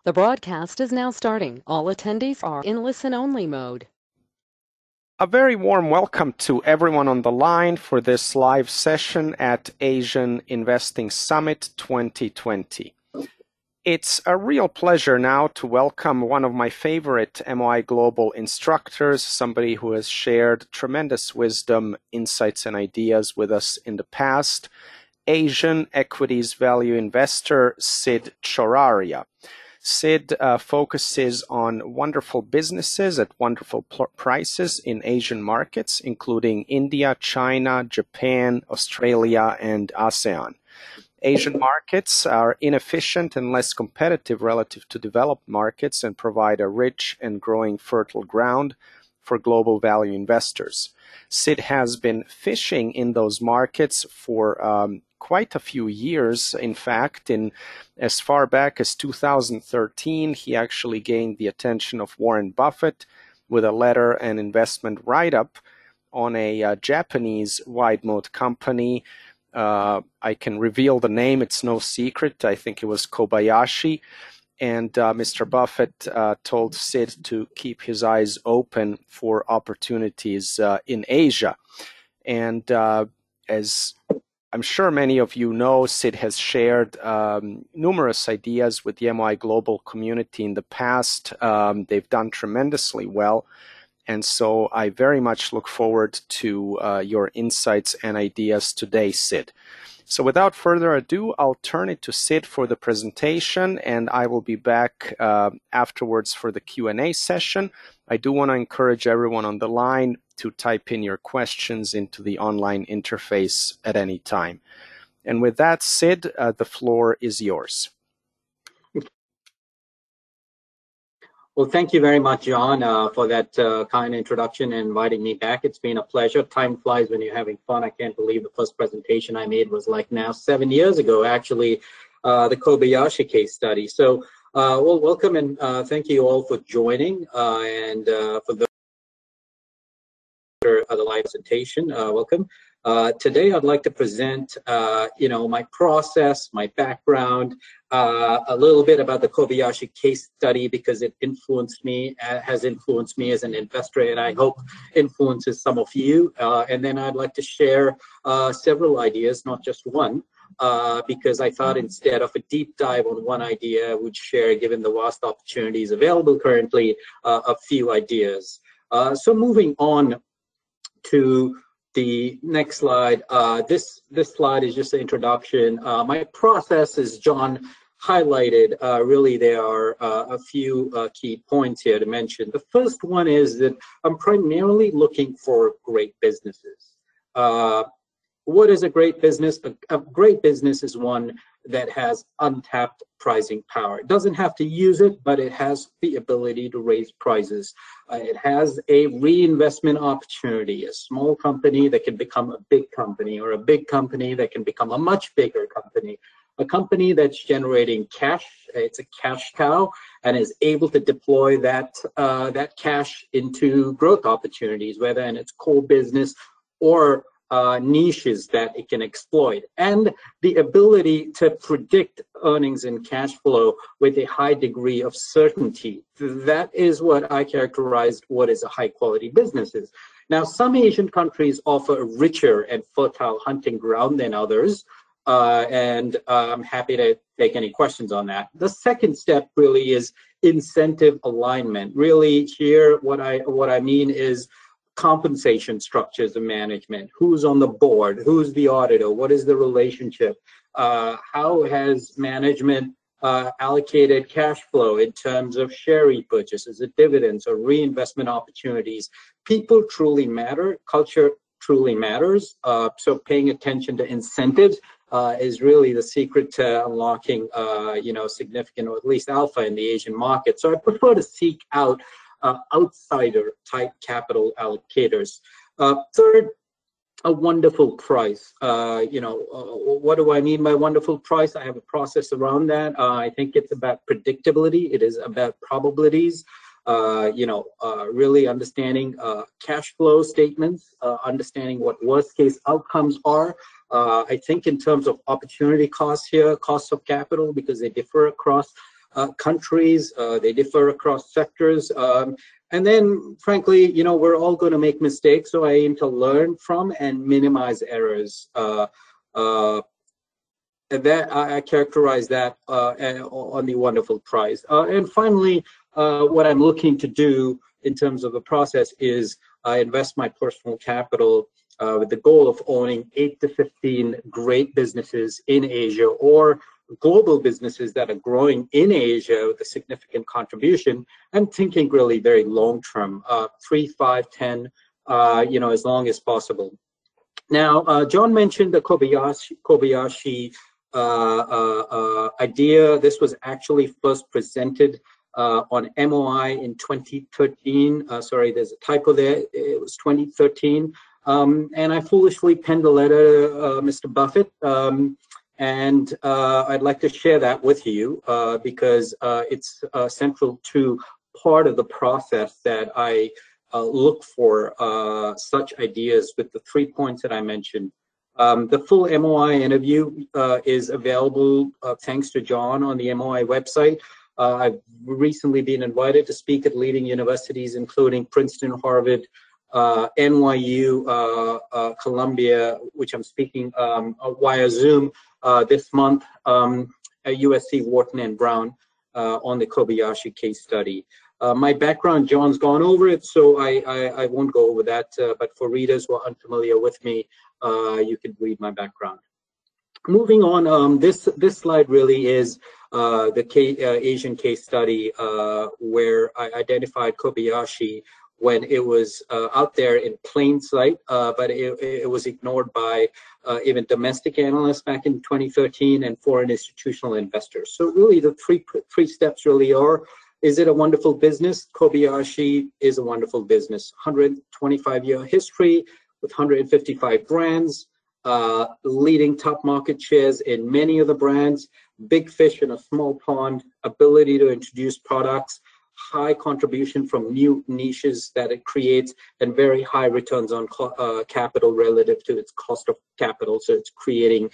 The broadcast is now starting. All attendees are in listen-only mode. A very warm welcome to everyone on the line for this live session at Asian Investing Summit 2020. It's a real pleasure now to welcome one of my favorite MOI Global instructors, somebody who has shared tremendous wisdom, insights, and ideas with us in the past, Asian equities value investor Sid Choraria. Sid focuses on wonderful businesses at wonderful prices in Asian markets, including India, China, Japan, Australia, and ASEAN. Asian markets are inefficient and less competitive relative to developed markets and provide a rich and growing fertile ground for global value investors. Sid has been fishing in those markets for quite a few years. In fact, in as far back as 2013, he actually gained the attention of Warren Buffett with a letter and investment write-up on a Japanese wide mode company. I can reveal the name, it's no secret. I think it was Kobayashi. And Mr. Buffett told Sid to keep his eyes open for opportunities in Asia. And as I'm sure many of you know, Sid has shared numerous ideas with the MOI Global community in the past. They've done tremendously well. And so I very much look forward to your insights and ideas today, Sid. So without further ado, I'll turn it to Sid for the presentation, and I will be back afterwards for the Q&A session. I do want to encourage everyone on the line to type in your questions into the online interface at any time. And with that, Sid, the floor is yours. Well, thank you very much, John, for that kind introduction and inviting me back. It's been a pleasure. Time flies when you're having fun. I can't believe the first presentation I made was like now 7 years ago, actually, the Kobayashi case study. So, well, welcome and thank you all for joining and for the live presentation. Welcome. Today, I'd like to present, my process, my background, a little bit about the Kobayashi case study because it influenced me, has influenced me as an investor, and I hope influences some of you. And then I'd like to share several ideas, not just one, because I thought instead of a deep dive on one idea, I would share, given the vast opportunities available currently, a few ideas. So moving on to the next slide. This slide is just an introduction. My process, as John highlighted, really there are a few key points here to mention. The first one is that I'm primarily looking for great businesses. What is a great business? A great business is one that has untapped pricing power. It doesn't have to use it, but it has the ability to raise prices. It has a reinvestment opportunity, a small company that can become a big company, or a big company that can become a much bigger company. A company that's generating cash, it's a cash cow, and is able to deploy that cash into growth opportunities, whether in its core business or niches that it can exploit, and the ability to predict earnings and cash flow with a high degree of certainty. That is what I characterize what is a high quality businesses. Now, some Asian countries offer a richer and fertile hunting ground than others, and I'm happy to take any questions on that. The second step really is incentive alignment. Really here, what I mean is compensation structures of management. Who's on the board? Who's the auditor? What is the relationship? How has management allocated cash flow in terms of share repurchases, or dividends, or reinvestment opportunities? People truly matter. Culture truly matters. So paying attention to incentives is really the secret to unlocking, significant, or at least alpha in the Asian market. So I prefer to seek out outsider type capital allocators. Third, a wonderful price. What do I mean by wonderful price? I have a process around that. I think it's about predictability. It is about probabilities. Really understanding cash flow statements, understanding what worst case outcomes are. I think in terms of opportunity costs here, costs of capital, because they differ across countries. They differ across sectors. And then, frankly, we're all going to make mistakes, so I aim to learn from and minimize errors. That I characterize that on the Wonderful Prize. And finally, what I'm looking to do in terms of the process is I invest my personal capital with the goal of owning 8 to 15 great businesses in Asia or global businesses that are growing in Asia with a significant contribution. I'm thinking really very long term, 3, 5, 10, as long as possible. Now, John mentioned the Kobayashi idea. This was actually first presented on MOI in 2013. Sorry, there's a typo there. It was 2013. And I foolishly penned a letter to Mr. Buffett. And I'd like to share that with you because it's central to part of the process that I look for such ideas with the 3 points that I mentioned. The full MOI interview is available thanks to John on the MOI website. I've recently been invited to speak at leading universities, including Princeton, Harvard, NYU, Columbia, which I'm speaking via Zoom this month, at USC, Wharton and Brown on the Kobayashi case study. My background, John's gone over it, so I won't go over that, but for readers who are unfamiliar with me, you can read my background. Moving on, this slide really is the Asian case study where I identified Kobayashi when it was out there in plain sight, but it was ignored by even domestic analysts back in 2013 and foreign institutional investors. So really the three steps really are, is it a wonderful business? Kobayashi is a wonderful business. 125-year history with 155 brands, leading top market shares in many of the brands, big fish in a small pond, ability to introduce products, high contribution from new niches that it creates, and very high returns on capital relative to its cost of capital. So it's creating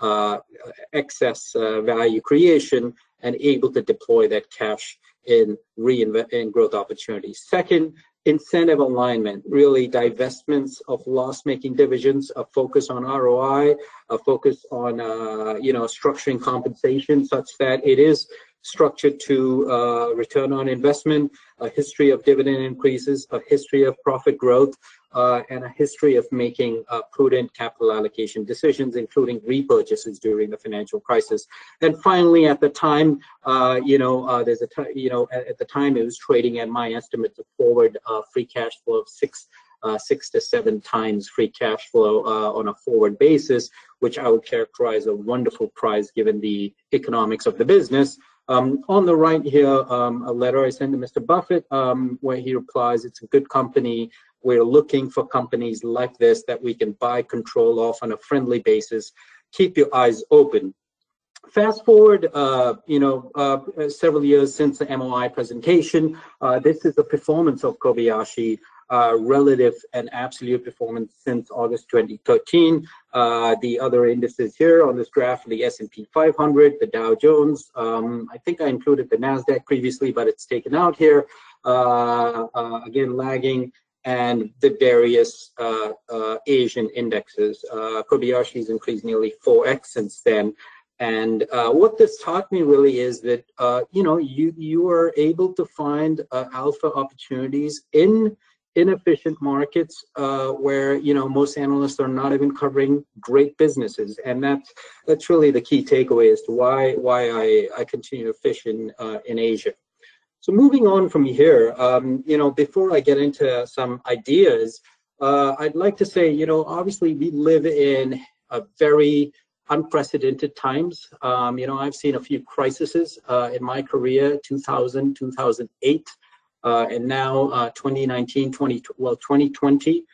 excess value creation and able to deploy that cash in growth opportunities. Second, incentive alignment, really divestments of loss-making divisions, a focus on ROI, a focus on structuring compensation such that it is structured to return on investment, a history of dividend increases, a history of profit growth, and a history of making prudent capital allocation decisions, including repurchases during the financial crisis. And finally, at the time, at the time it was trading at my estimates of forward free cash flow of 6 to 7 times free cash flow on a forward basis, which I would characterize a wonderful price given the economics of the business. On the right here, a letter I sent to Mr. Buffett where he replies, it's a good company. We're looking for companies like this that we can buy control of on a friendly basis. Keep your eyes open. Fast forward, several years since the MOI presentation, this is the performance of Kobayashi, relative and absolute performance since August 2013. The other indices here on this graph, the S&P 500, the Dow Jones. I think I included the NASDAQ previously, but it's taken out here. Again, lagging, and the various Asian indexes. Kobayashi's increased nearly 4x since then. And what this taught me really is that, you are able to find alpha opportunities in inefficient markets where, most analysts are not even covering great businesses. And that's really the key takeaway as to why I continue to fish in Asia. So moving on from here, before I get into some ideas, I'd like to say, obviously we live in a very unprecedented times. I've seen a few crises in my career, 2000, 2008, and now 2019, 2020.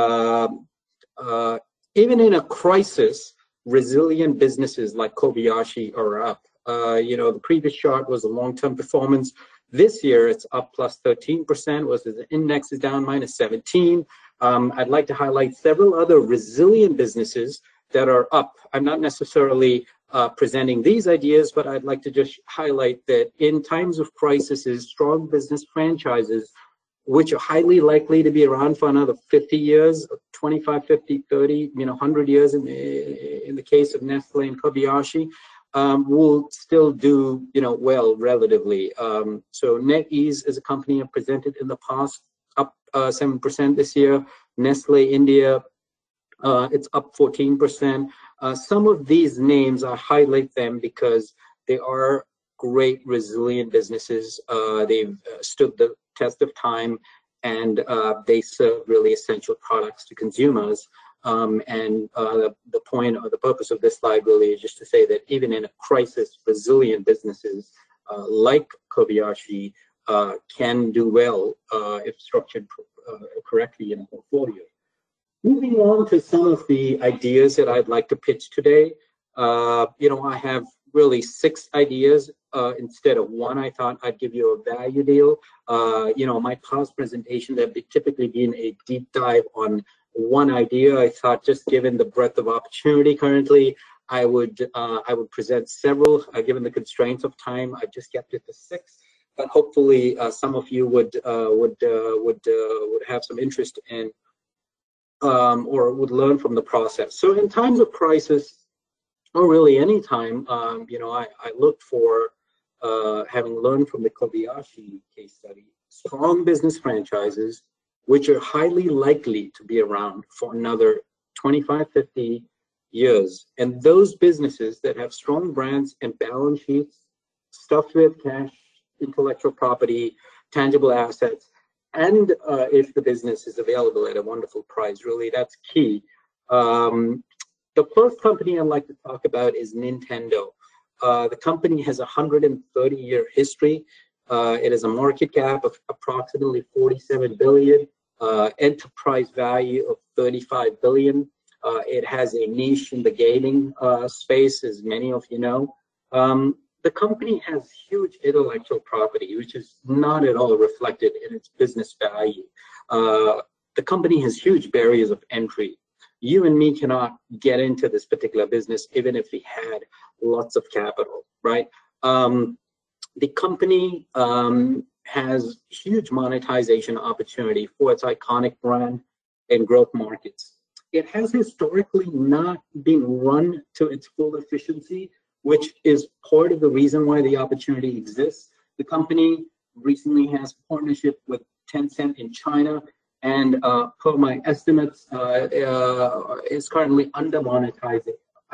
Even in a crisis, resilient businesses like Kobayashi are up. The previous chart was a long-term performance. This year, it's up plus 13%, versus the index is down minus 17. I'd like to highlight several other resilient businesses that are up. I'm not necessarily presenting these ideas, but I'd like to just highlight that in times of crises, strong business franchises, which are highly likely to be around for another 50 years, 25, 50, 30, 100 years in the case of Nestle and Kobayashi, will still do, well relatively. So NetEase is a company I've presented in the past, up 7% this year. Nestle India, it's up 14%. Some of these names, I highlight them because they are great, resilient businesses. They've stood the test of time, and they serve really essential products to consumers. The point or the purpose of this slide really is just to say that even in a crisis, resilient businesses like Kobayashi can do well if structured correctly in a portfolio. Moving on to some of the ideas that I'd like to pitch today. I have really 6 ideas instead of 1. I thought I'd give you a value deal. My past presentation that typically been a deep dive on 1 idea. I thought, just given the breadth of opportunity currently, I would present several. Given the constraints of time, I just kept it to 6. But hopefully, some of you would have some interest in or would learn from the process. So, in times of crisis, or really any time, I look for, having learned from the Kobayashi case study, strong business franchises which are highly likely to be around for another 25, 50 years. And those businesses that have strong brands and balance sheets, stuffed with cash, intellectual property, tangible assets, and if the business is available at a wonderful price, really, that's key. The first company I'd like to talk about is Nintendo. The company has a 130-year history. It has a market cap of approximately $47 billion, enterprise value of $35 billion. It has a niche in the gaming space, as many of you know. The company has huge intellectual property, which is not at all reflected in its business value. The company has huge barriers of entry. You and me cannot get into this particular business even if we had lots of capital, right? The company has huge monetization opportunity for its iconic brand in growth markets. It has historically not been run to its full efficiency, which is part of the reason why the opportunity exists. The company recently has a partnership with Tencent in China, and per my estimates, is currently under monetizing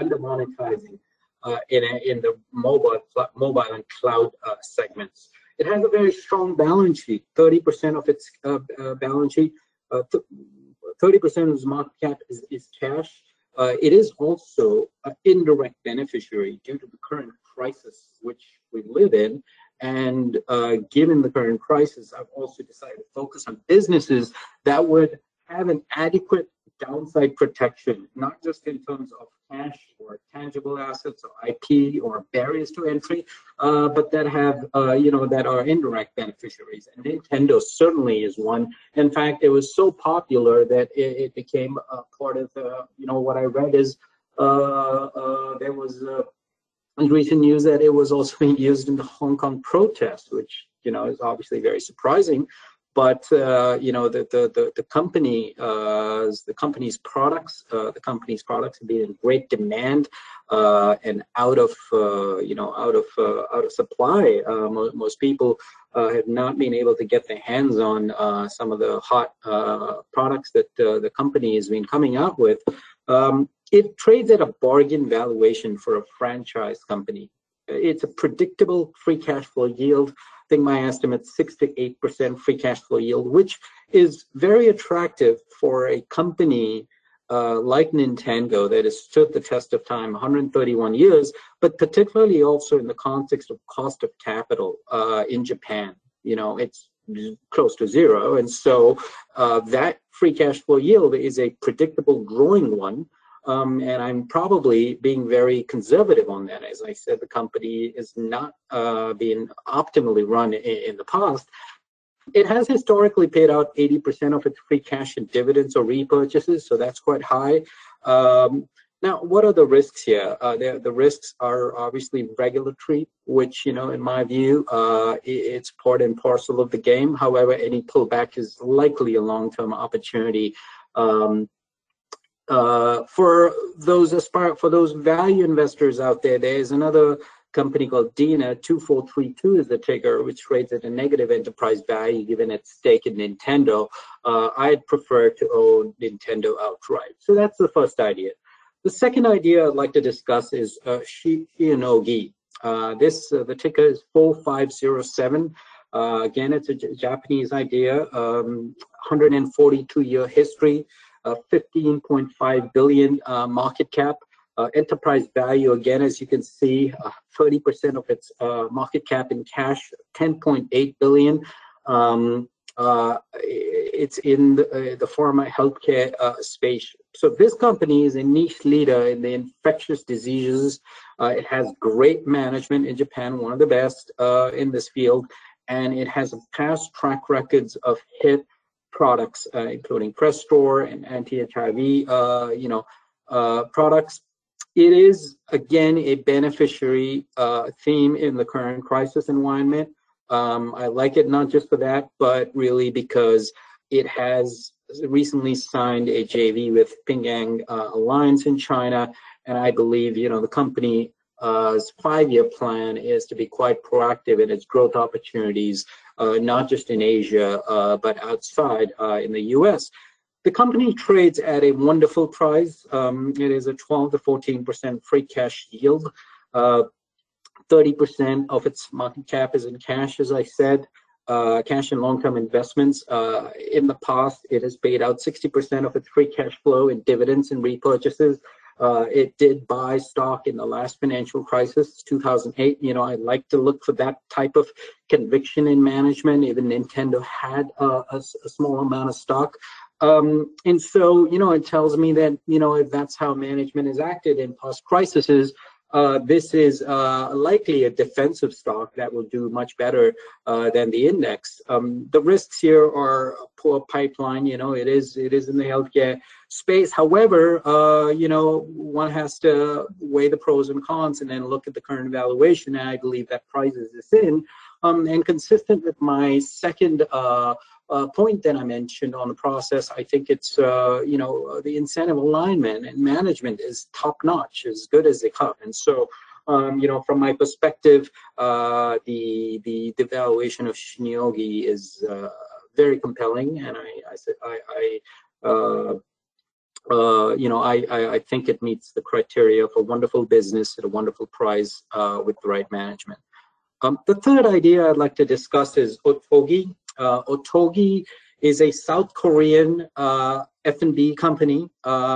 in the mobile and cloud segments. It has a very strong balance sheet. 30% of its balance sheet, 30% of its market cap is cash. It is also an indirect beneficiary due to the current crisis which we live in. And given the current crisis, I've also decided to focus on businesses that would have an adequate downside protection, not just in terms of cash or tangible assets or IP or barriers to entry, but that have, that are indirect beneficiaries. And Nintendo certainly is one. In fact, it was so popular that it became part of, what I read is there was recent news that it was also being used in the Hong Kong protest, which, is obviously very surprising. But the company's products have been in great demand and out of supply. Most people have not been able to get their hands on some of the hot products that the company has been coming out with. It trades at a bargain valuation for a franchise company. It's a predictable free cash flow yield. I think my estimate 6 to 8% free cash flow yield, which is very attractive for a company like Nintendo that has stood the test of time, 131 years, but particularly also in the context of cost of capital in Japan. It's close to zero. And so that free cash flow yield is a predictable growing one. And I'm probably being very conservative on that. As I said, the company is not being optimally run in the past. It has historically paid out 80% of its free cash in dividends or repurchases, so that's quite high. Now, what are the risks here? The risks are obviously regulatory, which, you know, in my view, it's part and parcel of the game. However, any pullback is likely a long-term opportunity. For those value investors out there, there's another company called Dina, 2432 is the ticker, which trades at a negative enterprise value given its stake in Nintendo. I'd prefer to own Nintendo outright. So that's the first idea. The second idea I'd like to discuss is Shionogi. The ticker is 4507. Again, it's a Japanese idea, 142-year history, 15.5 billion market cap. Enterprise value, again, as you can see, 30% of its market cap in cash, 10.8 billion. It's in the pharma healthcare space. So this company is a niche leader in the infectious diseases. It has great management in Japan, one of the best in this field, and it has past track records of hit products, including Crestor and anti-HIV, products. It is, again, a beneficiary theme in the current crisis environment. I like it not just for that, but really because it has recently signed a JV with Ping An Alliance in China, and I believe, you know, the company's 5-year plan is to be quite proactive in its growth opportunities, not just in Asia, but outside in the US. The company trades at a wonderful price. It is a 12 to 14% free cash yield. 30% of its market cap is in cash, as I said, cash and long-term investments. In the past, it has paid out 60% of its free cash flow in dividends and repurchases. It did buy stock in the last financial crisis, 2008. You know, I like to look for that type of conviction in management. Even Nintendo had a small amount of stock. And so, you know, it tells me that, you know, if that's how management is acted in past crises, this is likely a defensive stock that will do much better than the index. The risks here are a poor pipeline. You know, it is in the healthcare space. However, you know, one has to weigh the pros and cons and then look at the current valuation. And I believe that prices this in. And consistent with my second point that I mentioned on the process, I think it's, you know, the incentive alignment and management is top notch, as good as they come. And so, you know, from my perspective, the valuation of Shionogi is very compelling. And you know, I think it meets the criteria for wonderful business at a wonderful price with the right management. The third idea I'd like to discuss is Otogi. Otogi is a South Korean F&B company.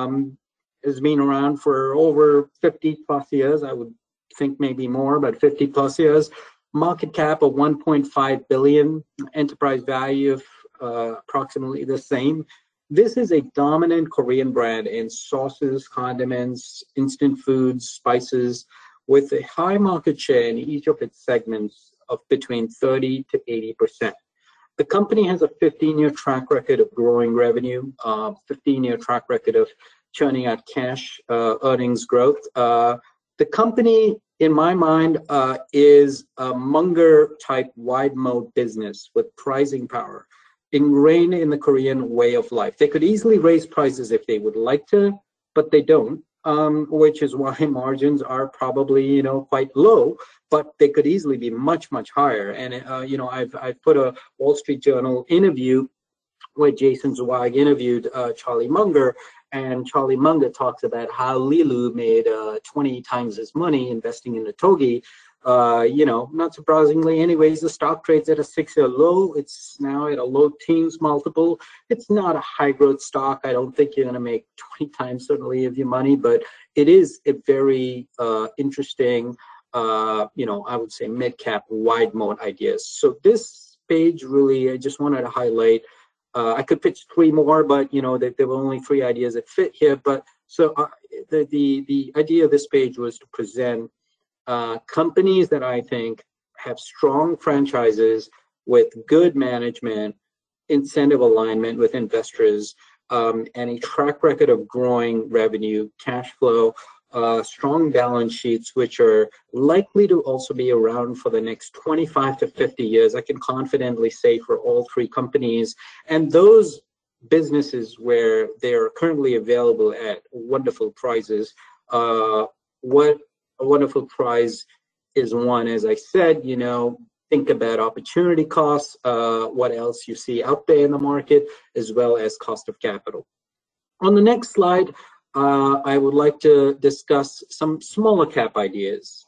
Has been around for over 50 plus years. I would think maybe more, but 50 plus years. Market cap of 1.5 billion, enterprise value of approximately the same. This is a dominant Korean brand in sauces, condiments, instant foods, spices, with a high market share in each of its segments of between 30 to 80%. The company has a 15-year track record of growing revenue, 15-year track record of churning out cash earnings growth. The company, in my mind, is a Munger-type wide mode business with pricing power, ingrained in the Korean way of life. They could easily raise prices if they would like to, but they don't. Which is why margins are probably, you know, quite low, but they could easily be much, much higher. And, you know, I've put a Wall Street Journal interview where Jason Zweig interviewed Charlie Munger, and Charlie Munger talks about how Lilu made 20 times his money investing in Otogi. You know, not surprisingly, anyways, the stock trades at a 6-year low. It's now at a low teens multiple. It's not a high growth stock. I don't think you're going to make 20 times certainly of your money, but it is a very interesting, you know, I would say mid cap wide mode ideas. So this page really, I just wanted to highlight. I could pitch 3 more, but you know, there were only 3 ideas that fit here. But so the idea of this page was to present companies that I think have strong franchises with good management, incentive alignment with investors, and a track record of growing revenue, cash flow, strong balance sheets, which are likely to also be around for the next 25 to 50 years. I can confidently say for all three companies. And those businesses where they're currently available at wonderful prices, what a wonderful price is one, as I said, think about opportunity costs, what else you see out there in the market, as well as cost of capital. On the next slide, I would like to discuss some smaller cap ideas.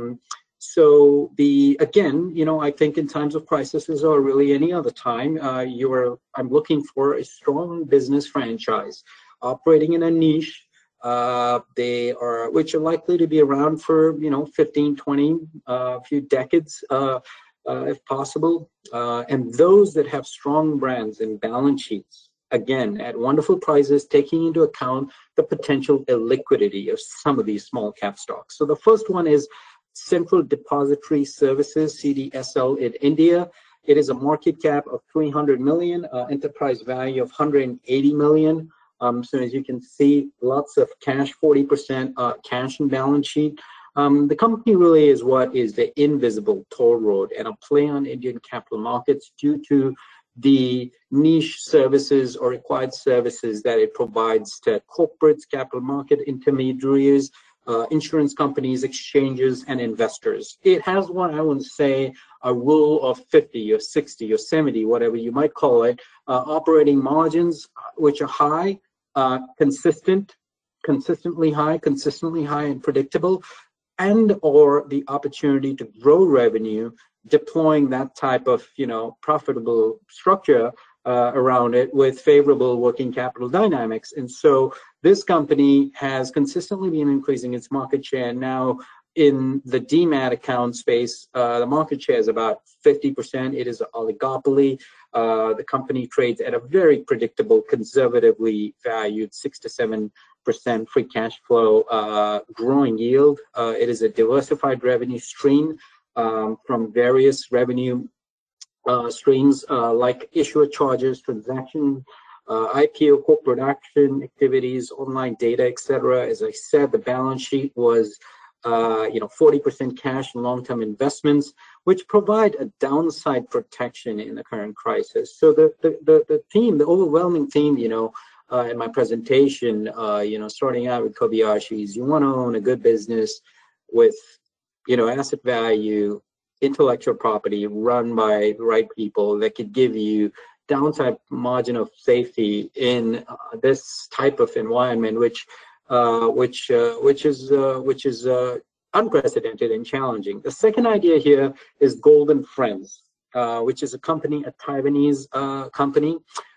So again, I think in times of crisis or really any other time, I'm looking for a strong business franchise operating in a niche. Which are likely to be around for 15, 20, a few decades, if possible, and those that have strong brands and balance sheets, again, at wonderful prices, taking into account the potential illiquidity of some of these small cap stocks. So the first one is Central Depository Services, CDSL, in India. It is a market cap of 300 million, enterprise value of 180 million. So as you can see, lots of cash, 40% cash and balance sheet. The company really is what is the invisible toll road and a play on Indian capital markets due to the niche services or required services that it provides to corporates, capital market intermediaries, insurance companies, exchanges, and investors. It has what I would say a rule of 50 or 60 or 70, whatever you might call it, operating margins which are high, consistently high and predictable, and or the opportunity to grow revenue, deploying that type of profitable structure around it with favorable working capital dynamics. And so this company has consistently been increasing its market share. Now in the demat account space, the market share is about 50%. It is an oligopoly. The company trades at a very predictable, conservatively valued 6 to 7% free cash flow growing yield. It is a diversified revenue stream from various revenue streams like issuer charges, transaction, IPO, corporate action activities, online data, etc. As I said, the balance sheet was 40% cash and long-term investments, which provide a downside protection in the current crisis. So the overwhelming theme, in my presentation, starting out with Kobayashi, is you want to own a good business with, asset value, intellectual property run by the right people that could give you downside margin of safety in this type of environment, which is unprecedented and challenging. The second idea here is Golden Friends, which is a company, a Taiwanese company,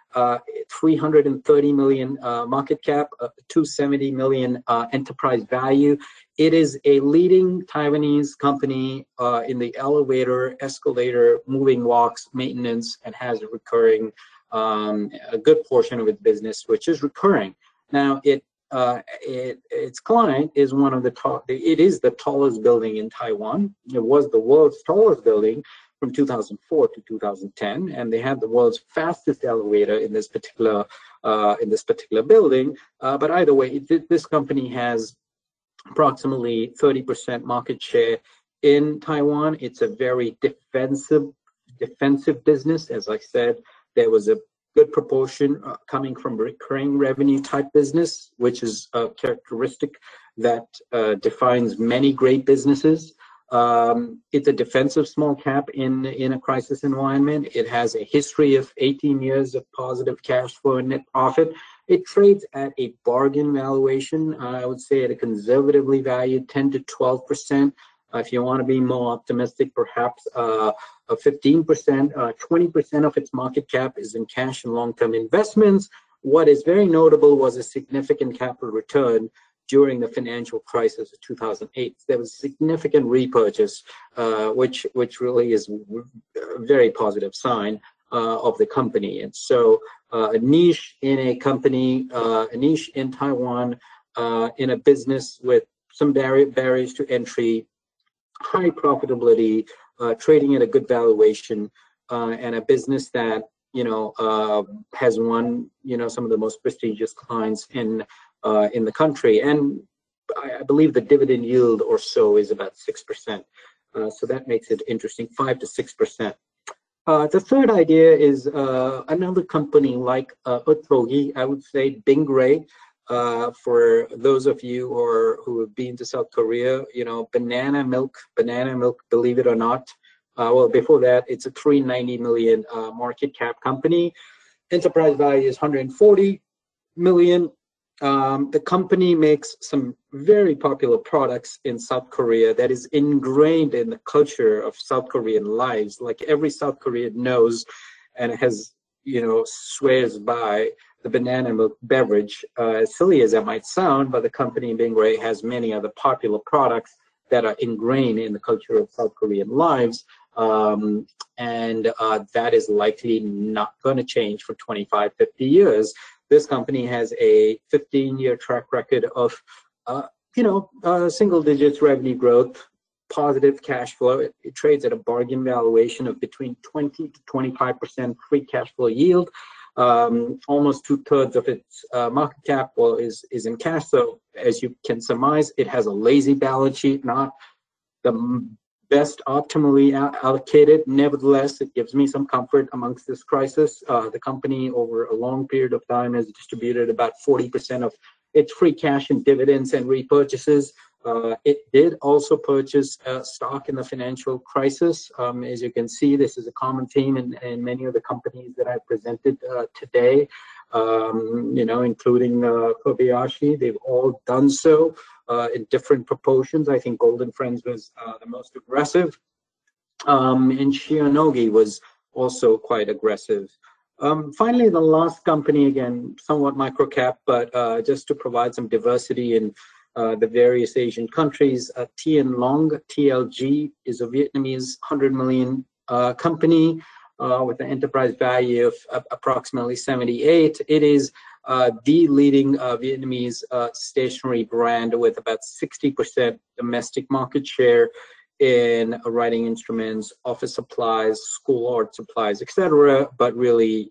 330 million market cap, 270 million enterprise value. It is a leading Taiwanese company in the elevator, escalator, moving walks, maintenance, and has a recurring, a good portion of its business, which is recurring. Now, its client is one of the top. It is the tallest building in Taiwan. It was the world's tallest building from 2004 to 2010, and they had the world's fastest elevator in this particular building. But either way, this company has approximately 30% market share in Taiwan. It's a very defensive business. As I said, there was a good proportion coming from recurring revenue type business, which is a characteristic that defines many great businesses. It's a defensive small cap in a crisis environment. It has a history of 18 years of positive cash flow and net profit. It trades at a bargain valuation, I would say at a conservatively valued 10 to 12%. If you want to be more optimistic, perhaps 15%, 20% of its market cap is in cash and long-term investments. What is very notable was a significant capital return during the financial crisis of 2008. There was significant repurchase, which really is a very positive sign of the company. And so a niche in a company, a niche in Taiwan, in a business with some barriers to entry, high profitability, trading at a good valuation, and a business that has won, some of the most prestigious clients in the country. And I believe the dividend yield or so is about 6%. So that makes it interesting, 5 to 6%. The third idea is another company like Utbogi, I would say Bingray. For those of you who have been to South Korea, banana milk, believe it or not. Well, before that, it's a 390 million market cap company. Enterprise value is 140 million. The company makes some very popular products in South Korea that is ingrained in the culture of South Korean lives. Like every South Korean knows and has, swears by the banana milk beverage. As silly as that might sound, but the company Bingray has many other popular products that are ingrained in the culture of South Korean lives. And that is likely not going to change for 25, 50 years. This company has a 15-year track record of, single digits revenue growth, positive cash flow. It trades at a bargain valuation of between 20 to 25% free cash flow yield. Almost 2/3 of its market cap is in cash. So as you can surmise, it has a lazy balance sheet, not the best optimally allocated. Nevertheless, it gives me some comfort amongst this crisis. The company over a long period of time has distributed about 40% of its free cash in dividends and repurchases. It did also purchase stock in the financial crisis. As you can see, this is a common theme in many of the companies that I presented today, including Kobayashi. They've all done so in different proportions. I think Golden Friends was the most aggressive, and Shionogi was also quite aggressive. Finally, the last company, again, somewhat microcap, but just to provide some diversity in the various Asian countries, Tien Long, TLG, is a Vietnamese 100 million company with an enterprise value of approximately 78. It is the leading Vietnamese stationery brand with about 60% domestic market share in writing instruments, office supplies, school art supplies, etc. But really,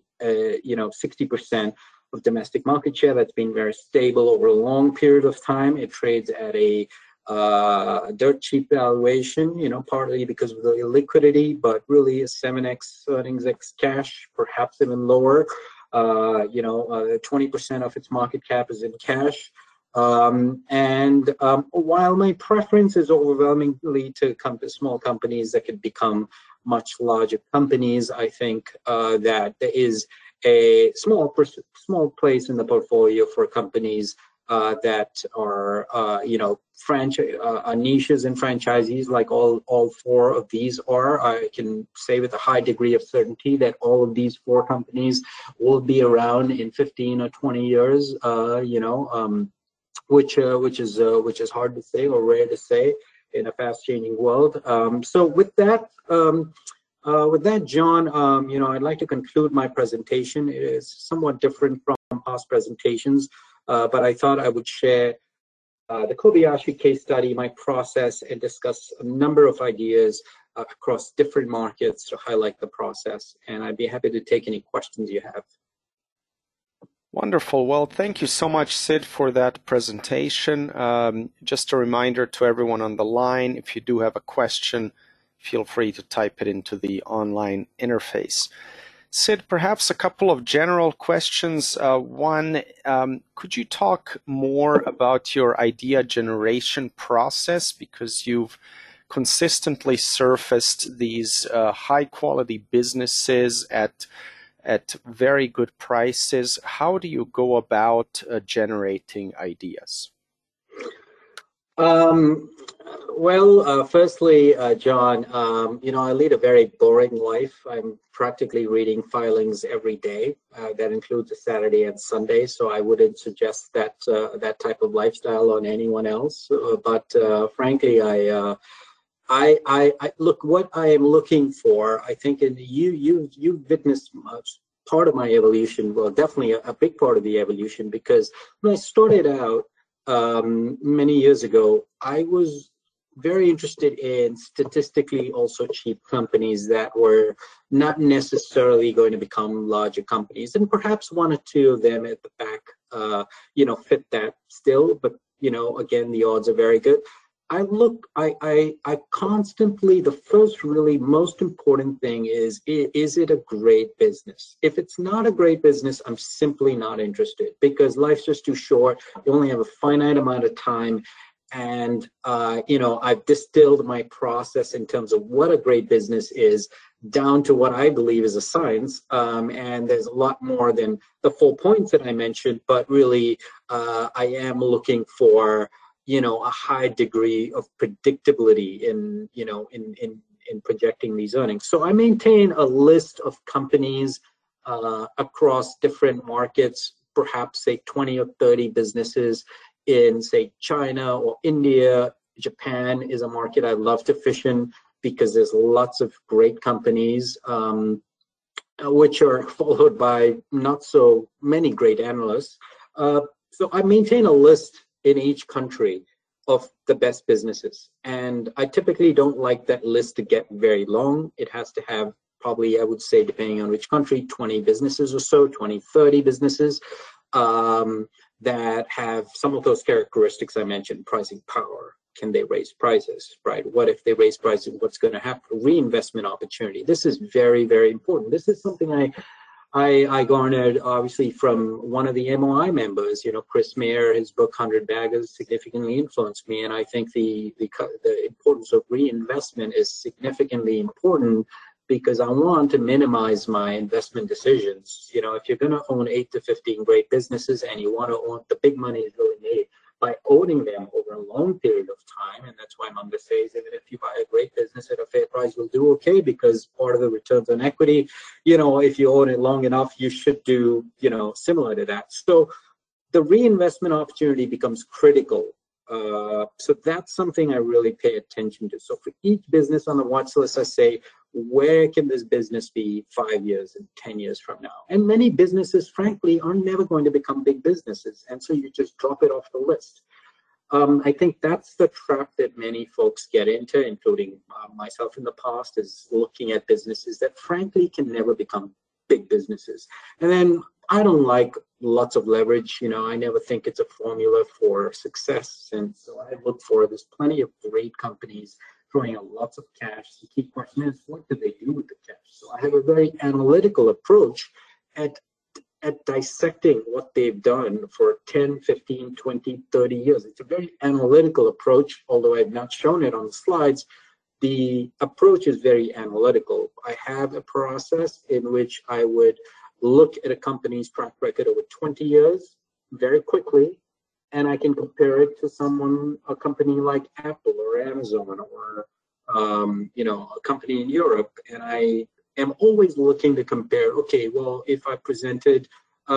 60% of domestic market share. That's been very stable over a long period of time. It trades at a dirt cheap valuation, partly because of the illiquidity, but really a 7x earnings x cash, perhaps even lower. 20% of its market cap is in cash. While my preference is overwhelmingly to come to small companies that could become much larger companies, I think that there is a small place in the portfolio for companies that are, niches and franchisees, like all four of these are. I can say with a high degree of certainty that all of these four companies will be around in 15 or 20 years, which is hard to say or rare to say in a fast-changing world. So with that, John, I'd like to conclude my presentation. It is somewhat different from past presentations, but I thought I would share the Kobayashi case study, my process, and discuss a number of ideas across different markets to highlight the process. And I'd be happy to take any questions you have. Wonderful. Well, thank you so much, Sid, for that presentation. Just a reminder to everyone on the line, if you do have a question, feel free to type it into the online interface. Sid, perhaps a couple of general questions. One, could you talk more about your idea generation process? Because you've consistently surfaced these high-quality businesses at very good prices. How do you go about generating ideas? Firstly, John, I lead a very boring life. I'm practically reading filings every day. That includes a Saturday and Sunday. So I wouldn't suggest that that type of lifestyle on anyone else. But frankly, I look, what I am looking for, I think you've witnessed part of my evolution. Well, definitely a big part of the evolution, because when I started out many years ago, I was very interested in statistically also cheap companies that were not necessarily going to become larger companies, and perhaps one or two of them at the back, fit that still. But again, the odds are very good. I constantly, the first really most important thing is it a great business? If it's not a great business, I'm simply not interested, because life's just too short. You only have a finite amount of time. And, I've distilled my process in terms of what a great business is down to what I believe is a science. And there's a lot more than the 4 points that I mentioned, but really, I am looking for a high degree of predictability in projecting these earnings. So I maintain a list of companies across different markets, perhaps say 20 or 30 businesses in, say, China or India. Japan is a market I love to fish in because there's lots of great companies, which are followed by not so many great analysts. So I maintain a list in each country of the best businesses. And I typically don't like that list to get very long. It has to have probably, I would say, depending on which country, 20 businesses or so, 20, 30 businesses that have some of those characteristics I mentioned: pricing power. Can they raise prices, right? What if they raise prices? What's going to happen? Reinvestment opportunity. This is very, very important. This is something I garnered obviously from one of the MOI members. Chris Mayer, his book 100 Baggers significantly influenced me, and I think the importance of reinvestment is significantly important, because I want to minimize my investment decisions. If you're going to own 8 to 15 great businesses and you want to own, the big money is really made by owning them over a long period of time. And that's why Manga says, even if you buy a great business at a fair price, you'll do okay, because part of the returns on equity, if you own it long enough, you should do, similar to that. So the reinvestment opportunity becomes critical. So that's something I really pay attention to. So for each business on the watch list, I say, where can this business be 5 years and 10 years from now? And many businesses, frankly, are never going to become big businesses. And so you just drop it off the list. I think that's the trap that many folks get into, including myself in the past, is looking at businesses that frankly can never become big businesses. And then I don't like lots of leverage. I never think it's a formula for success. And so I look for, there's plenty of great companies throwing out lots of cash. The key question is, what do they do with the cash? So I have a very analytical approach at dissecting what they've done for 10, 15, 20, 30 years. It's a very analytical approach, although I've not shown it on the slides. The approach is very analytical. I have a process in which I would look at a company's track record over 20 years very quickly, and I can compare it to a company like Apple or Amazon or, a company in Europe. And I am always looking to compare, okay, well, if I presented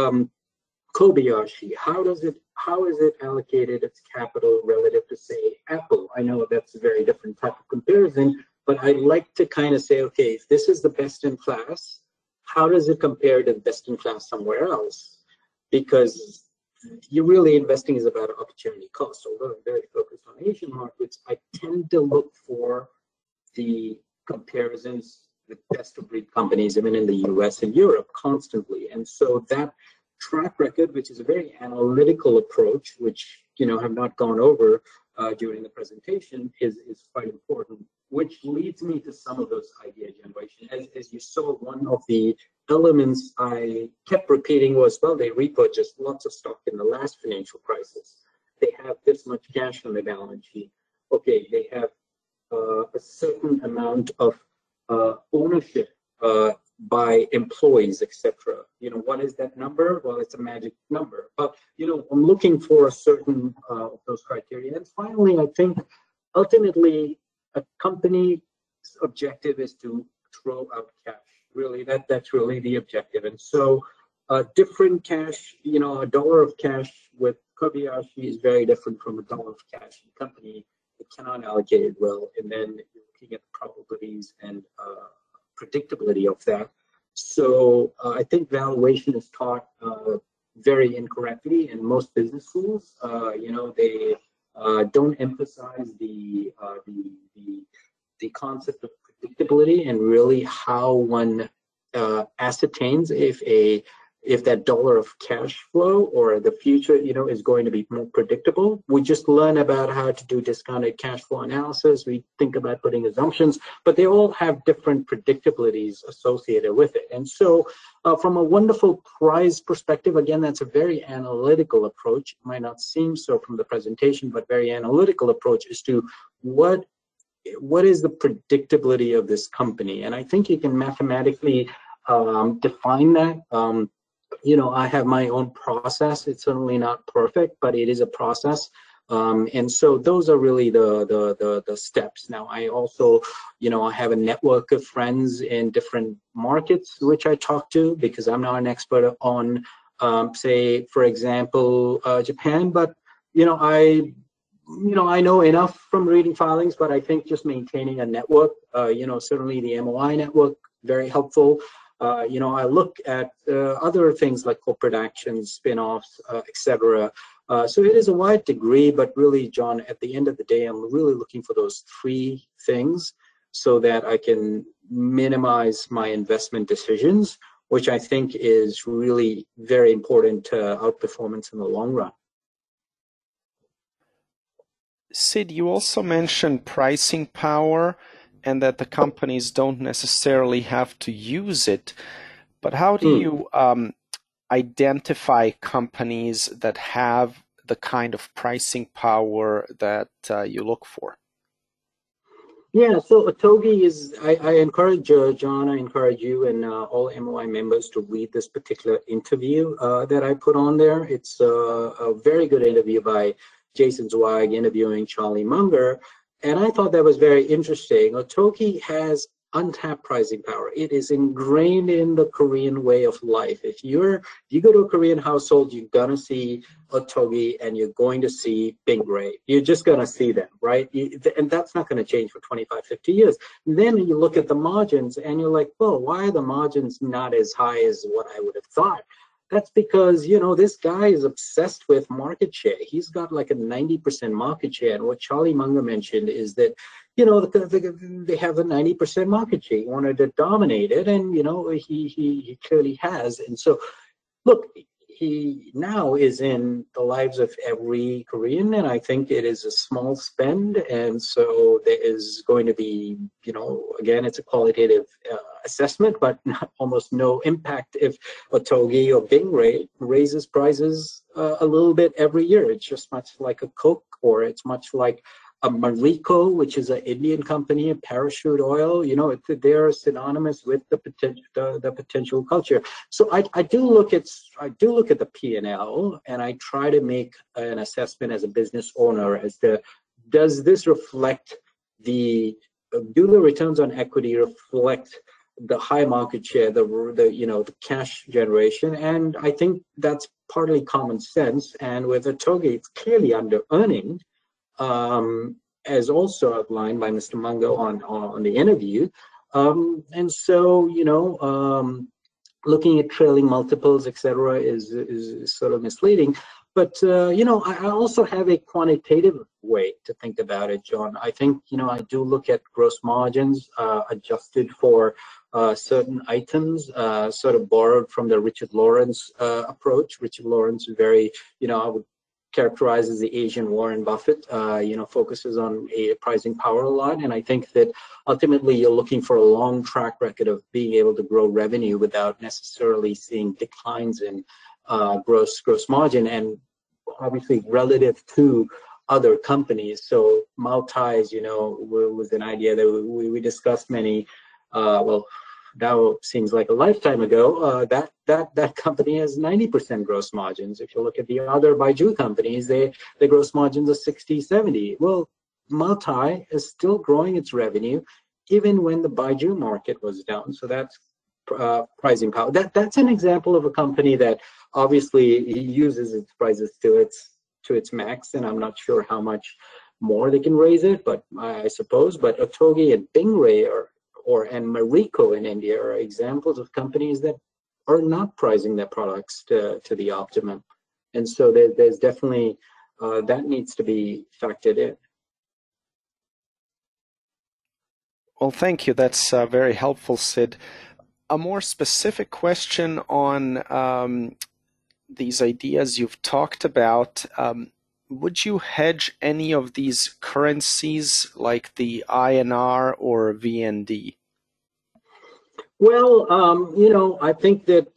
Kobayashi, how is it allocated its capital relative to, say, Apple? I know that's a very different type of comparison, but I like to kind of say, okay, if this is the best in class, how does it compare to the best in class somewhere else? Because you're really investing is about opportunity cost. Although I'm very focused on Asian markets, I tend to look for the comparisons with best of breed companies, even in the US and Europe, constantly. And so that track record, which is a very analytical approach, which have not gone over during the presentation, is quite important. Which leads me to some of those idea generation. As you saw, one of the elements I kept repeating was, well, they repurchased lots of stock in the last financial crisis. They have this much cash on their balance sheet. Okay, they have a certain amount of ownership by employees, etc. What is that number? Well, it's a magic number. But I'm looking for a certain of those criteria. And finally, I think ultimately a company's objective is to throw out cash. Really, that's really the objective. And so different cash, a dollar of cash with Kobayashi is very different from a dollar of cash in a company that cannot allocate it well. And then you're looking at the probabilities and predictability of that. So I think valuation is taught very incorrectly in most business schools. don't emphasize the concept of predictability and really how one ascertains if that dollar of cash flow or the future, is going to be more predictable. We just learn about how to do discounted cash flow analysis. We think about putting assumptions, but they all have different predictabilities associated with it. And so from a wonderful prize perspective, again, that's a very analytical approach. It might not seem so from the presentation, but very analytical approach as to what is the predictability of this company. And I think you can mathematically define that. I have my own process. It's certainly not perfect, but it is a process. And so those are really the steps. Now, I also, I have a network of friends in different markets, which I talk to because I'm not an expert on, say, for example, Japan, but, I know enough from reading filings, but I think just maintaining a network, certainly the MOI network, very helpful. I look at other things like corporate actions, spin-offs, etc. So it is a wide degree, but really, John, at the end of the day, I'm really looking for those three things so that I can minimize my investment decisions, which I think is really very important to outperformance in the long run. Sid, you also mentioned pricing power and that the companies don't necessarily have to use it. But how do you identify companies that have the kind of pricing power that you look for? Yeah, so Otogi is, I encourage John, I encourage you and all MOI members to read this particular interview that I put on there. It's a very good interview by Jason Zweig interviewing Charlie Munger. And I thought that was very interesting. Otogi has untapped pricing power. It is ingrained in the Korean way of life. If you go to a Korean household, you're gonna see Otogi and you're going to see Bingray. You're just gonna see them, right? And that's not gonna change for 25, 50 years. And then you look at the margins and you're like, well, why are the margins not as high as what I would have thought? That's because, this guy is obsessed with market share. He's got like a 90% market share. And what Charlie Munger mentioned is that, they have a 90% market share. He wanted to dominate it, and, he clearly has. And so, look, he now is in the lives of every Korean, and I think it is a small spend. And so there is going to be, again, it's a qualitative assessment, but almost no impact if Otogi or Bingray raises prices a little bit every year. It's just much like a Coke, or it's much like a Marico, which is an Indian company, a parachute oil. They're synonymous with the potential culture. So I do look at the P&L, and I try to make an assessment as a business owner as to, does this reflect do the returns on equity reflect the high market share, the cash generation? And I think that's partly common sense. And with Otogi, it's clearly under earning, as also outlined by Mr. Munger on the interview. And so, looking at trailing multiples, etc., is sort of misleading. But, I also have a quantitative way to think about it, John. I think, I do look at gross margins adjusted for certain items, sort of borrowed from the Richard Lawrence approach. Richard Lawrence is very, I would characterize as the Asian Warren Buffett, focuses on a pricing power a lot. And I think that ultimately you're looking for a long track record of being able to grow revenue without necessarily seeing declines in gross margin, and obviously relative to other companies. So Maltai's, was an idea that we discussed many, now seems like a lifetime ago. That company has 90% gross margins. If you look at the other Baijiu companies, the gross margins are 60, 70. Well, Maltai is still growing its revenue even when the Baijiu market was down. So that's pricing power. That's an example of a company that obviously uses its prices to its max, and I'm not sure how much more they can raise it, but I suppose. But Otogi and Bingray and Marico in India are examples of companies that are not pricing their products to the optimum. And so there's definitely that needs to be factored in. Well, thank you. That's very helpful, Sid. A more specific question on these ideas you've talked about. Would you hedge any of these currencies like the INR or VND? Well, I think that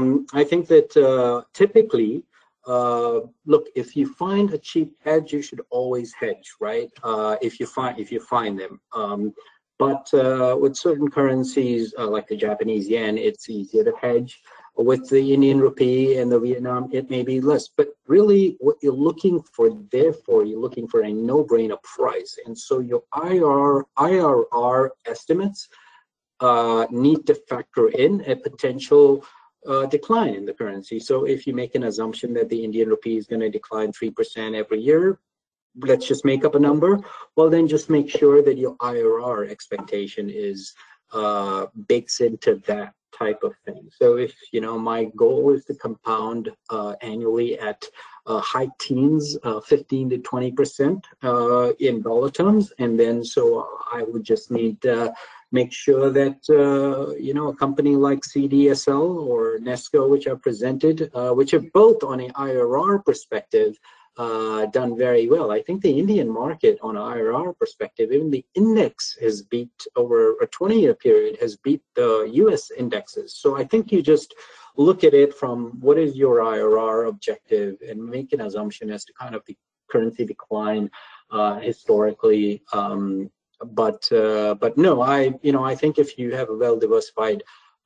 typically, look, if you find a cheap hedge, you should always hedge, right? If you find them. But with certain currencies like the Japanese yen, it's easier to hedge. With the Indian rupee and the Vietnam, it may be less. But really, what you're looking for, therefore, you're looking for a no-brainer price. And so your IRR estimates need to factor in a potential decline in the currency. So if you make an assumption that the Indian rupee is going to decline 3% every year, let's just make up a number, well, then just make sure that your IRR expectation is bakes into that type of thing. So if, my goal is to compound annually at high teens, 15 to 20% in dollar terms, and then so I would just need to make sure that, a company like CDSL or Nesco, which are presented, which are both on an IRR perspective, done very well. I think the Indian market on an IRR perspective, even the index has beat over a 20-year period, has beat the US indexes. So I think you just look at it from what is your IRR objective and make an assumption as to kind of the currency decline historically. But no, I think if you have a well-diversified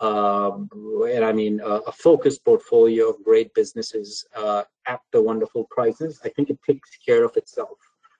a focused portfolio of great businesses at the wonderful prices, I think it takes care of itself.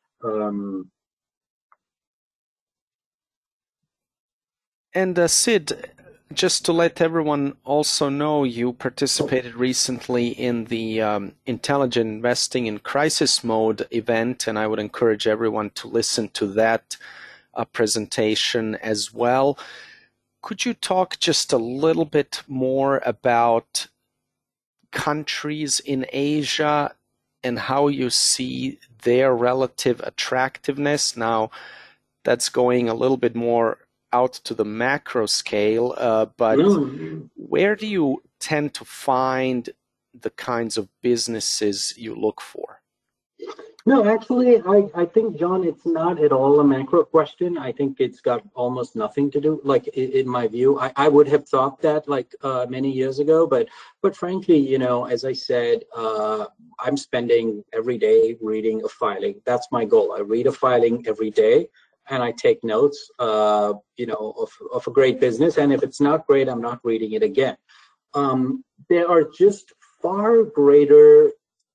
And Sid, just to let everyone also know, you participated recently in the Intelligent Investing in Crisis Mode event, and I would encourage everyone to listen to that presentation as well. Could you talk just a little bit more about countries in Asia and how you see their relative attractiveness? Now, that's going a little bit more out to the macro scale, but where do you tend to find the kinds of businesses you look for? No, actually, I think, John, it's not at all a macro question. I think it's got almost nothing to do, like, in my view. I would have thought that, like, many years ago, but frankly, as I said, I'm spending every day reading a filing. That's my goal. I read a filing every day, and I take notes, of a great business. And if it's not great, I'm not reading it again. There are just far greater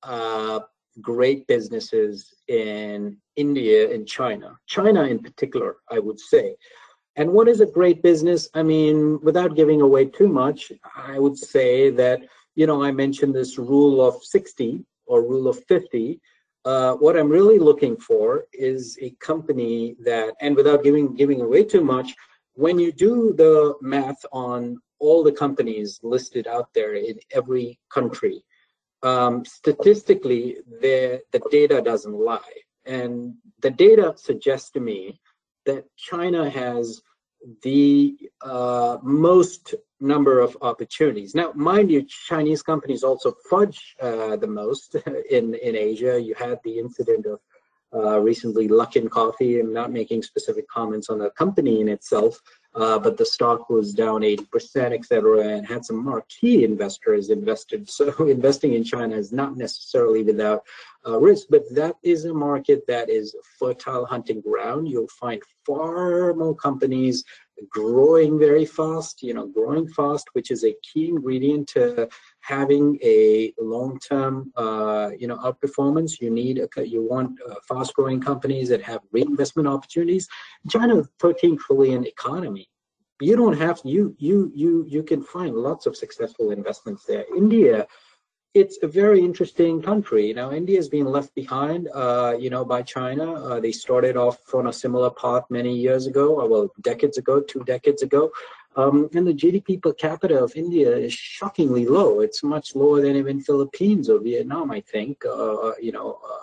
great businesses in India and China in particular, I would say. And what is a great business? I mean, without giving away too much, I would say that, I mentioned this rule of 60 or rule of 50. What I'm really looking for is a company that, and without giving away too much, when you do the math on all the companies listed out there in every country, statistically, the data doesn't lie. And the data suggests to me that China has the most number of opportunities. Now, mind you, Chinese companies also fudge the most in Asia. You had the incident of recently Luckin Coffee. I'm not making specific comments on the company in itself, but the stock was down 80%, et cetera, and had some marquee investors invested. So investing in China is not necessarily without risk, but that is a market that is a fertile hunting ground. You'll find far more companies growing very fast, which is a key ingredient to having a long-term, outperformance. You want fast-growing companies that have reinvestment opportunities. China is a 13 trillion economy. You don't have you can find lots of successful investments there. India, it's a very interesting country. Now, India is being left behind, by China. They started off on a similar path many years ago, well, 2 decades ago. And the GDP per capita of India is shockingly low. It's much lower than even Philippines or Vietnam, I think.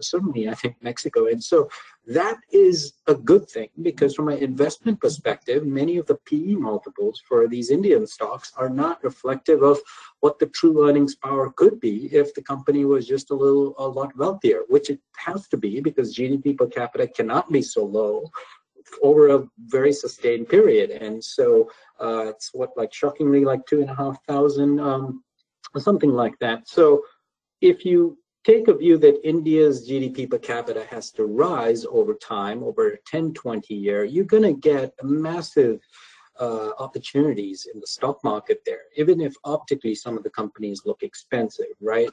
certainly I think Mexico. And so that is a good thing, because from an investment perspective, many of the PE multiples for these Indian stocks are not reflective of what the true earnings power could be if the company was just a lot wealthier, which it has to be, because GDP per capita cannot be so low over a very sustained period. And so it's like shockingly like 2,500 or something like that. So if you take a view that India's GDP per capita has to rise over time, over a 10, 20 year, you're going to get massive opportunities in the stock market there, even if optically some of the companies look expensive, right?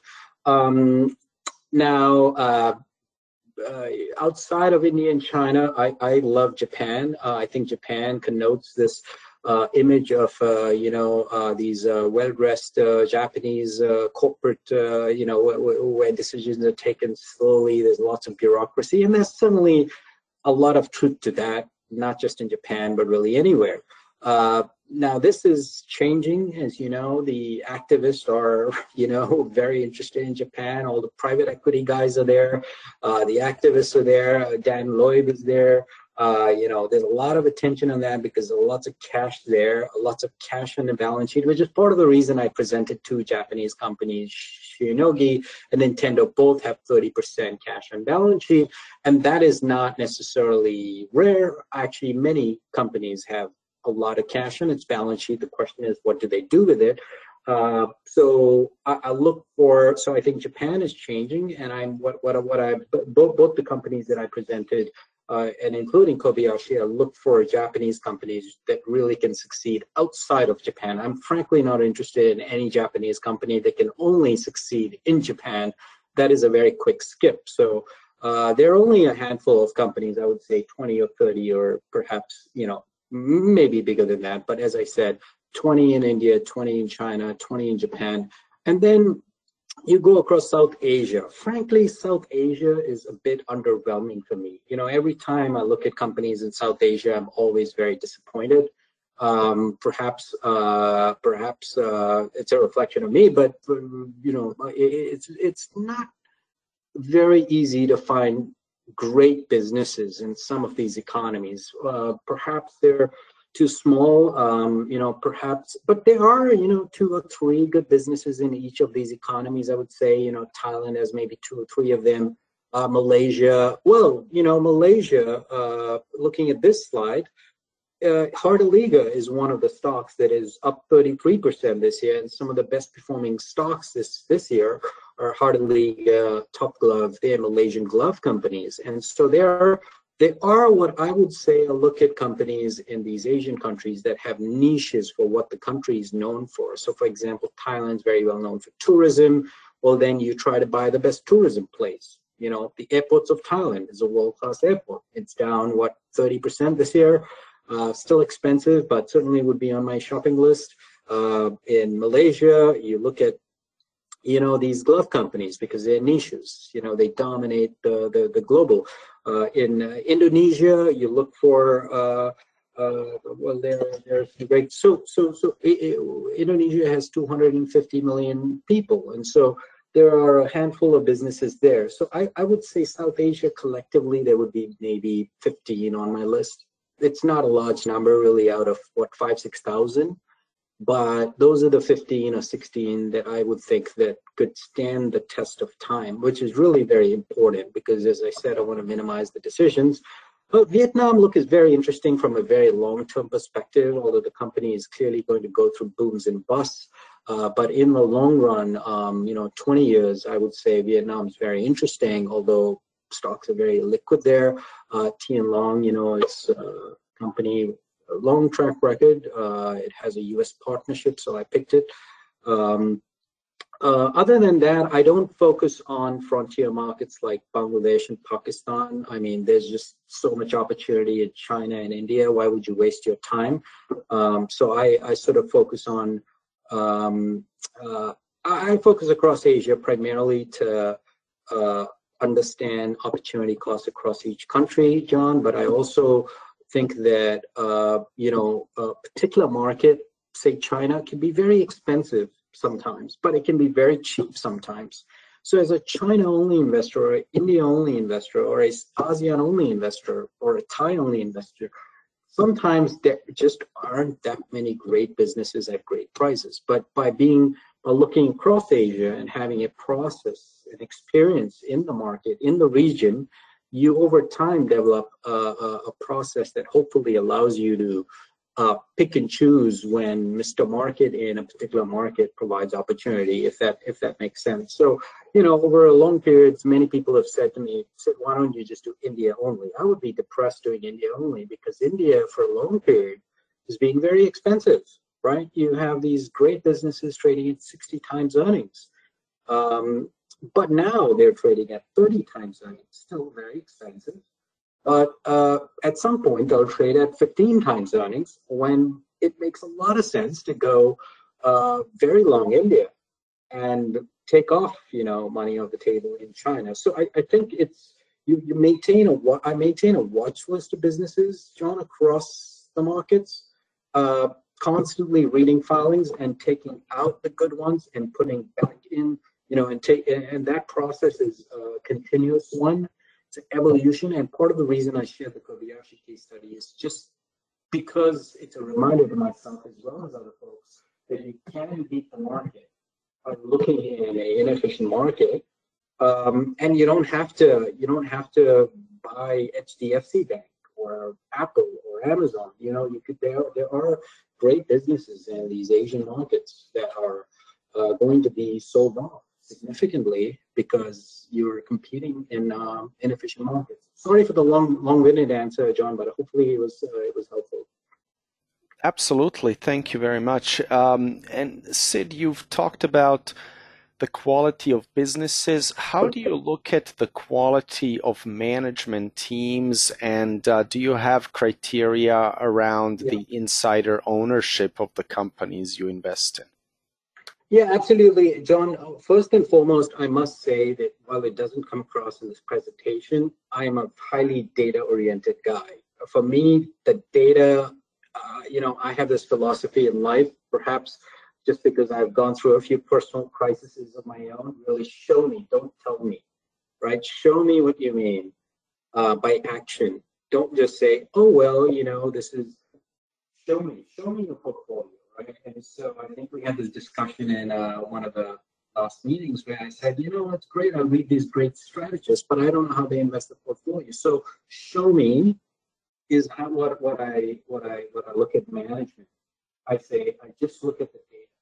Outside of India and China, I love Japan. I think Japan connotes this image of these well-dressed Japanese corporate, where decisions are taken slowly. There's lots of bureaucracy, and there's certainly a lot of truth to that, not just in Japan, but really anywhere. Now, this is changing. As you know, the activists are, very interested in Japan. All the private equity guys are there. The activists are there. Dan Loeb is there. There's a lot of attention on that because there's lots of cash there, lots of cash on the balance sheet, which is part of the reason I presented two Japanese companies, Shionogi and Nintendo, both have 30% cash on balance sheet. And that is not necessarily rare. Actually, many companies have a lot of cash on its balance sheet. The question is, what do they do with it? So I think Japan is changing, and both the companies that I presented, and including Kobayashi, I look for Japanese companies that really can succeed outside of Japan. I'm frankly not interested in any Japanese company that can only succeed in Japan. That is a very quick skip. So there are only a handful of companies, I would say 20 or 30, or perhaps, maybe bigger than that. But as I said, 20 in India, 20 in China, 20 in Japan. And then you go across South Asia. Frankly, South Asia is a bit underwhelming for me. Every time I look at companies in South Asia, I'm always very disappointed. Perhaps it's a reflection of me, but it's not very easy to find great businesses in some of these economies. Perhaps they're too small, perhaps, but there are, 2 or 3 good businesses in each of these economies. I would say, Thailand has maybe 2 or 3 of them. Malaysia, Malaysia, looking at this slide, Hartaliga is one of the stocks that is up 33% this year, and some of the best performing stocks this year are Hartaliga, Top Glove. They're Malaysian glove companies, and so they are what I would say a look at companies in these Asian countries that have niches for what the country is known for. So, for example, Thailand's very well known for tourism. Well, then you try to buy the best tourism place. The airports of Thailand is a world-class airport. It's down 30% this year. Still expensive, but certainly would be on my shopping list. In Malaysia, you look at, these glove companies because they're niches. They dominate the global. In Indonesia, you look for, there's great. So Indonesia has 250 million people, and so there are a handful of businesses there. So I would say South Asia collectively, there would be maybe 15 on my list. It's not a large number really out of 5,000-6,000, but those are the 15 or 16 that I would think that could stand the test of time, which is really very important because, as I said, I want to minimize the decisions. But Vietnam is very interesting from a very long-term perspective, although the company is clearly going to go through booms and busts. But in the long run, 20 years, I would say Vietnam is very interesting, although stocks are very liquid there. Tien Long, it's a company, a long track record. It has a U.S. partnership, so I picked it. Other than that, I don't focus on frontier markets like Bangladesh and Pakistan. I mean, there's just so much opportunity in China and India. Why would you waste your time? So I sort of focus on, I focus across Asia primarily to understand opportunity costs across each country, John, but I also think that, a particular market, say China, can be very expensive sometimes, but it can be very cheap sometimes. So as a China-only investor, or an India-only investor, or a ASEAN-only investor, or a Thai-only investor, sometimes there just aren't that many great businesses at great prices. But by looking across Asia and having a process and experience in the market, in the region, you over time develop a process that hopefully allows you to pick and choose when Mr. Market in a particular market provides opportunity, if that makes sense. So, over a long period, many people have said to me, why don't you just do India only? I would be depressed doing India only because India for a long period is being very expensive, right? You have these great businesses trading at 60 times earnings. But now they're trading at 30 times earnings, still very expensive. But at some point, they'll trade at 15 times earnings when it makes a lot of sense to go very long India and take off, money off the table in China. So I think it's I maintain a watch list of businesses, John, across the markets, constantly reading filings and taking out the good ones and putting back in, and that process is a continuous one. It's an evolution, and part of the reason I shared the Kobayashi case study is just because it's a reminder to myself as well as other folks that you can beat the market by looking in an inefficient market, and you don't have to buy HDFC Bank or Apple or Amazon. There are great businesses in these Asian markets that are going to be sold off significantly because you're competing in inefficient markets. Sorry for the long-winded answer, John, but hopefully it was helpful. Absolutely, thank you very much. And Sid, you've talked about the quality of businesses. How do you look at the quality of management teams, and do you have criteria around the insider ownership of the companies you invest in? Yeah, absolutely, John. First and foremost, I must say that while it doesn't come across in this presentation, I am a highly data-oriented guy. For me, the data, I have this philosophy in life, perhaps just because I've gone through a few personal crises of my own. Really show me, don't tell me, right? Show me what you mean by action. Don't just say, oh, well, this is, show me your portfolio. Right? And so I think we had this discussion in one of the last meetings where I said, it's great. I read these great strategists, but I don't know how they invest the portfolio. So show me is what I look at management. I say I just look at the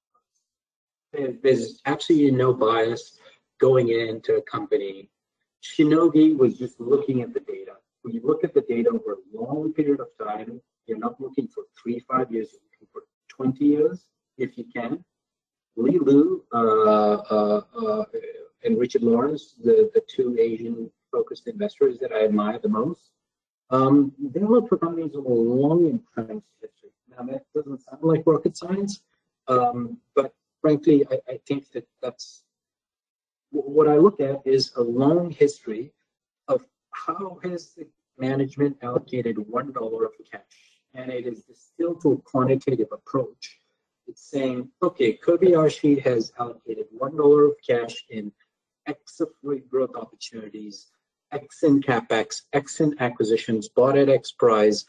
data. There's absolutely no bias going into a company. Shinogi was just looking at the data. When you look at the data over a long period of time, you're not looking for 3-5 years. You're looking for 20 years, if you can. Li Lu and Richard Lawrence, the two Asian-focused investors that I admire the most, they look for companies with a long entrenched history. Now, that doesn't sound like rocket science, but frankly, I think that's what I look at is a long history of how has the management allocated $1 of cash. And it is distilled to a quantitative approach. It's saying, okay, Kobayashi has allocated $1 of cash in X of growth opportunities, X in CapEx, X in acquisitions, bought at X price.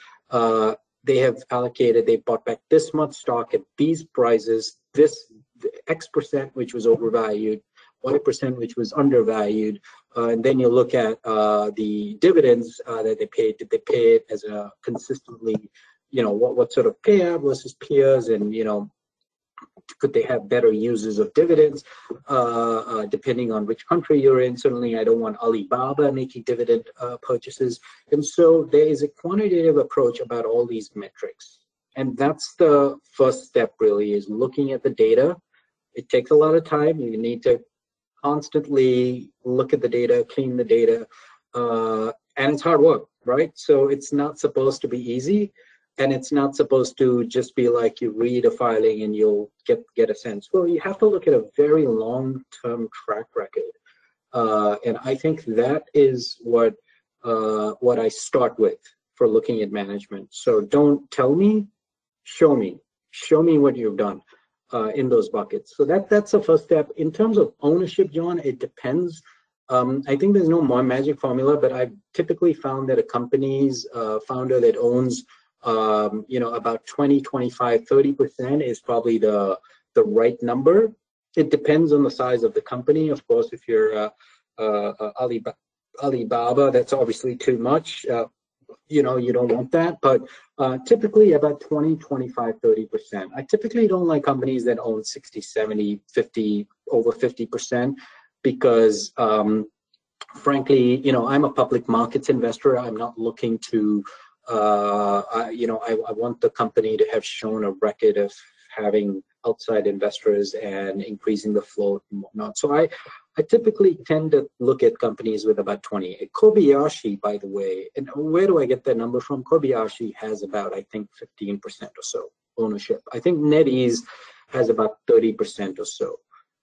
They bought back this much stock at these prices, this X percent, which was overvalued, Y% which was undervalued, and then you look at the dividends that they paid. Did they pay it as a consistently, what sort of payout versus peers, and could they have better uses of dividends depending on which country you're in? Certainly, I don't want Alibaba making dividend purchases, and so there is a quantitative approach about all these metrics, and that's the first step. Really, is looking at the data. It takes a lot of time. You need to constantly look at the data, clean the data, and it's hard work, right? So it's not supposed to be easy, and it's not supposed to just be like you read a filing and you'll get a sense. Well, you have to look at a very long-term track record, and I think that is what I start with for looking at management. So don't tell me, show me what you've done. in those buckets. So that's the first step. In terms of ownership, John, it depends. I think there's no more magic formula, but I've typically found that a company's founder that owns, about 20, 25, 30% is probably the right number. It depends on the size of the company. Of course, if you're Alibaba, that's obviously too much. You don't want that, but typically about 20, 25, 30%. I typically don't like companies that own 60, 70, 50, over 50%, because frankly, I'm a public markets investor. I'm not looking to, I want the company to have shown a record of having outside investors and increasing the float and whatnot. So I typically tend to look at companies with about 20. Kobayashi, by the way, and where do I get that number from? Kobayashi has about, I think, 15% or so ownership. I think NetEase has about 30% or so.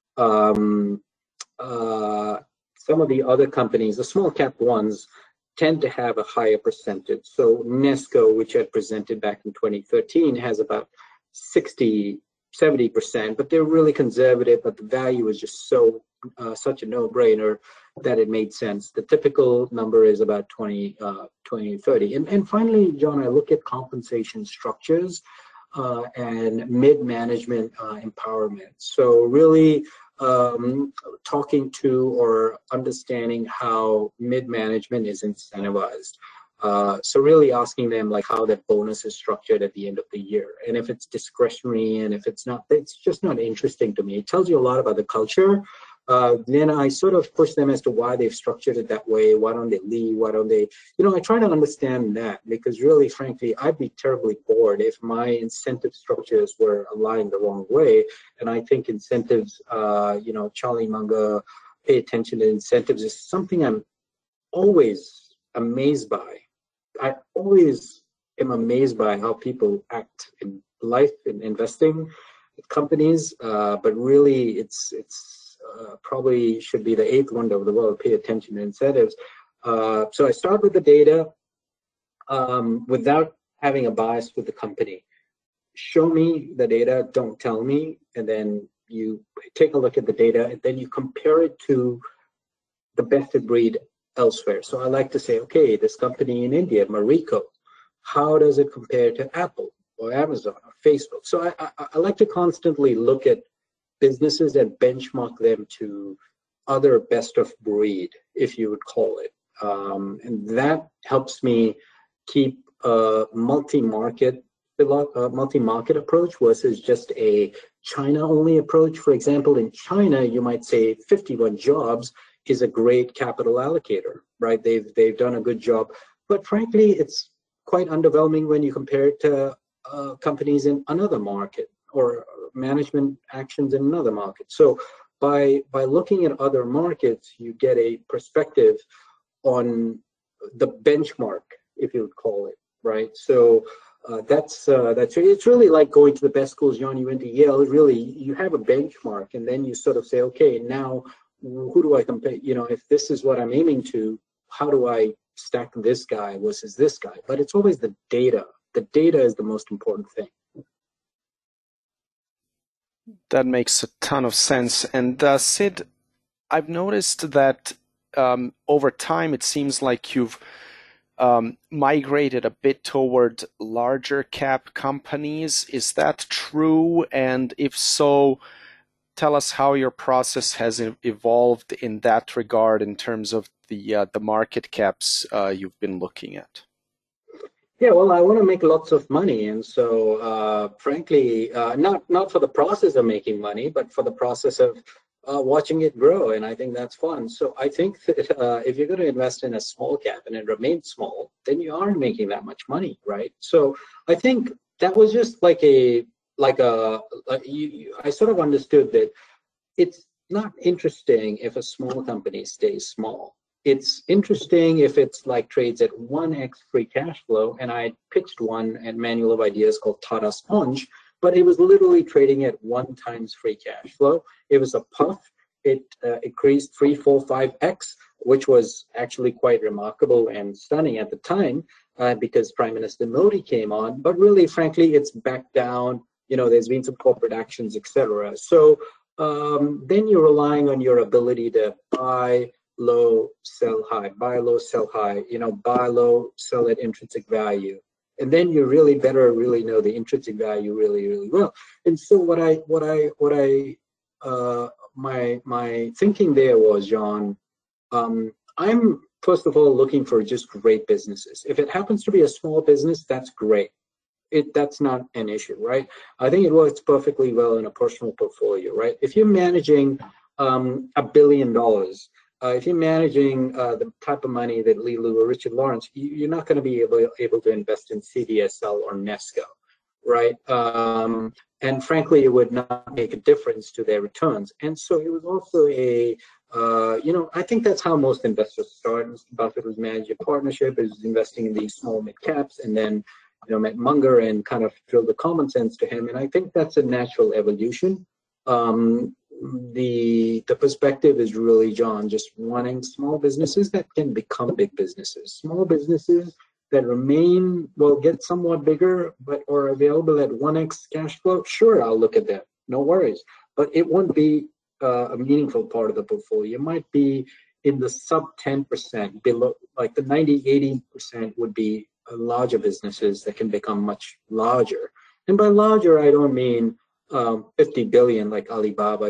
Some of the other companies, the small cap ones, tend to have a higher percentage. So Nesco, which I presented back in 2013, has about 60, 70%, but they're really conservative, but the value is just such a no-brainer that it made sense. The typical number is about 20, 30. And finally, John, I look at compensation structures and mid-management empowerment. So really talking to or understanding how mid-management is incentivized. So really asking them like how that bonus is structured at the end of the year. And if it's discretionary and if it's not, it's just not interesting to me. It tells you a lot about the culture. Then I sort of push them as to why they've structured it that way. Why don't they leave? Why don't they, I try to understand that, because really, frankly, I'd be terribly bored if my incentive structures were aligned the wrong way. And I think incentives, Charlie Munger, pay attention to incentives is something I'm always amazed by. I always am amazed by how people act in life, in investing companies, but really it's probably should be the eighth wonder of the world, pay attention to incentives. So I start with the data without having a bias with the company. Show me the data, don't tell me, and then you take a look at the data, and then you compare it to the best of breed elsewhere. So I like to say, okay, this company in India, Marico, how does it compare to Apple or Amazon or Facebook? So I like to constantly look at businesses and benchmark them to other best of breed, if you would call it. And that helps me keep a multi-market approach versus just a China-only approach. For example, in China, you might say 51 Jobs is a great capital allocator, right? They've done a good job, but frankly, it's quite underwhelming when you compare it to companies in another market or management actions in another market. So by looking at other markets, you get a perspective on the benchmark, if you would call it, right? So that's it's really like going to the best schools. John, you went to Yale. Really, you have a benchmark, and then you sort of say, okay, now who do I compare? If this is what I'm aiming to, how do I stack this guy versus this guy? But it's always the data. The data is the most important thing. That makes a ton of sense. And Sid, I've noticed that over time, it seems like you've migrated a bit toward larger cap companies. Is that true? And if so, tell us how your process has evolved in that regard in terms of the market caps you've been looking at. Yeah, well, I want to make lots of money, and so frankly, not for the process of making money, but for the process of watching it grow, and I think that's fun. So I think that if you're going to invest in a small cap and it remains small, then you aren't making that much money, right? So I think that was just I sort of understood that it's not interesting if a small company stays small. It's interesting if it's like trades at 1x free cash flow, and I pitched one at Manual of Ideas called Tata Sponge, but it was literally trading at 1 times free cash flow. It was a puff. It increased 3, 4, 5x, which was actually quite remarkable and stunning at the time because Prime Minister Modi came on. But really, frankly, it's back down there's been some corporate actions, etc. So then you're relying on your ability to buy low, sell high, buy low, sell high, buy low, sell at intrinsic value. And then you really better really know the intrinsic value really, really well. And so my thinking there was, John, I'm first of all looking for just great businesses. If it happens to be a small business, that's great. That's not an issue, right? I think it works perfectly well in a personal portfolio, right? If you're managing $1 billion, if you're managing the type of money that Lee Lu or Richard Lawrence, you're not going to be able to invest in CDSL or Nesco, right? And frankly, it would not make a difference to their returns. And so it was also I think that's how most investors start. Mr. Buffett was managing a partnership, is investing in these small mid caps, and then met Munger and kind of drilled the common sense to him. And I think that's a natural evolution. The perspective is really, John, just wanting small businesses that can become big businesses, small businesses that remain, get somewhat bigger, but are available at 1x cash flow. Sure, I'll look at that, no worries. But it won't be a meaningful part of the portfolio. It might be in the sub 10%, below, like the 90-80% would be larger businesses that can become much larger. And by larger, I don't mean 50 billion like Alibaba.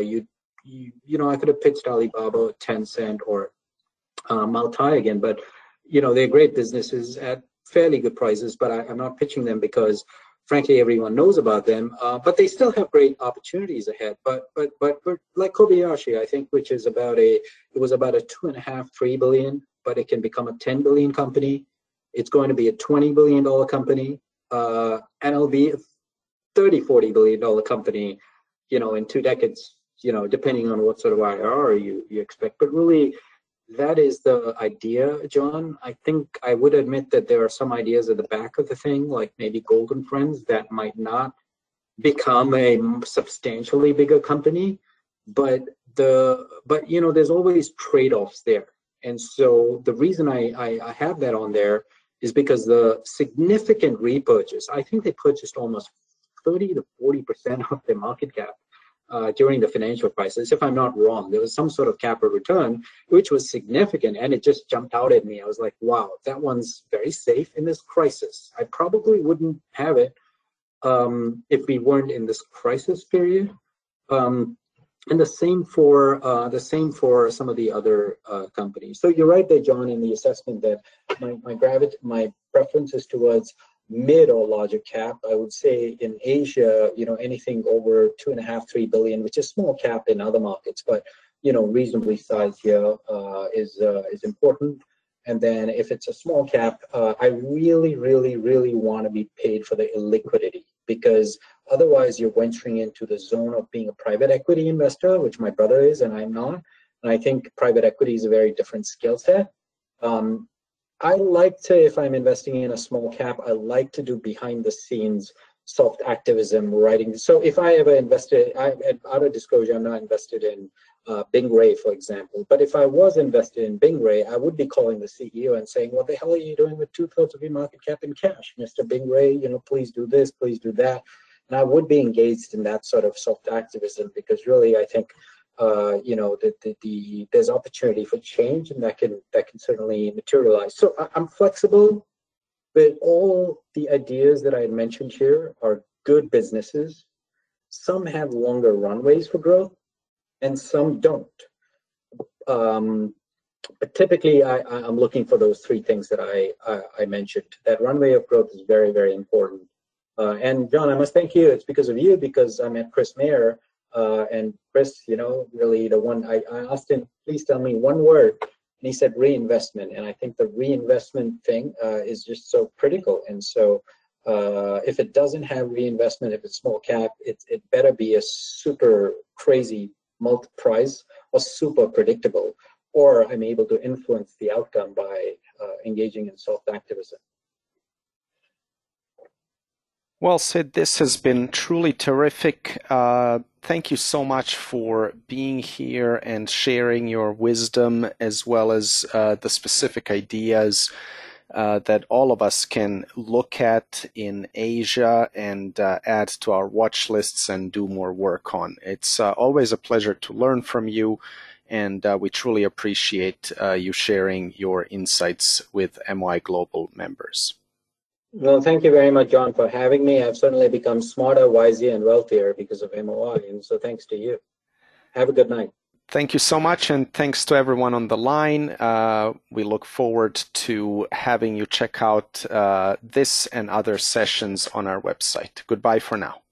I could have pitched Alibaba, Tencent, or Maotai again, but they're great businesses at fairly good prices. But I'm not pitching them because, frankly, everyone knows about them. But they still have great opportunities ahead. But like Kobayashi, I think, which is it was about a 2.5-3 billion, but it can become a 10 billion company. It's going to be a $20 billion company, and it'll be a $30-40 billion company, in 2 decades, depending on what sort of IRR you expect. But really, that is the idea, John. I think I would admit that there are some ideas at the back of the thing, like maybe Golden Friends, that might not become a substantially bigger company, but there's always trade-offs there. And so the reason I have that on there is because the significant repurchase, I think they purchased almost 30-40% of their market cap during the financial crisis. If I'm not wrong, there was some sort of capital return, which was significant, and it just jumped out at me. I was like, wow, that one's very safe in this crisis. I probably wouldn't have it if we weren't in this crisis period. And the same for some of the other companies. So you're right there, John, in the assessment that my preference is towards mid or larger cap. I would say in Asia, anything over 2.5-3 billion, which is small cap in other markets, but reasonably sized here is important. And then if it's a small cap, I really, really, really want to be paid for the illiquidity, because otherwise you're venturing into the zone of being a private equity investor, which my brother is and I'm not. And I think private equity is a very different skill set. I like to, if I'm investing in a small cap, I like to do behind the scenes soft activism writing. So if I ever invested, out of disclosure, I'm not invested in Bing Ray, for example. But if I was invested in Bing Ray, I would be calling the CEO and saying, what the hell are you doing with 2/3 of your market cap in cash? Mr. Bing Ray, please do this, please do that. And I would be engaged in that sort of soft activism, because really I think there's opportunity for change, and that can certainly materialize. So I'm flexible, but all the ideas that I had mentioned here are good businesses. Some have longer runways for growth, and some don't. But typically, I'm looking for those 3 things that I mentioned. That runway of growth is very, very important. And John, I must thank you. It's because of you, because I met Chris Mayer. And Chris, really the one, I asked him, please tell me one word. And he said reinvestment. And I think the reinvestment thing is just so critical. And so if it doesn't have reinvestment, if it's small cap, it better be a super crazy multi-price or super predictable, or I'm able to influence the outcome by engaging in soft activism. Well, Sid, this has been truly terrific. Thank you so much for being here and sharing your wisdom, as well as the specific ideas that all of us can look at in Asia and add to our watch lists and do more work on. It's always a pleasure to learn from you, and we truly appreciate you sharing your insights with MOI Global members. Well, thank you very much, John, for having me. I've certainly become smarter, wiser, and wealthier because of MOI, and so thanks to you. Have a good night. Thank you so much, and thanks to everyone on the line. We look forward to having you check out this and other sessions on our website. Goodbye for now.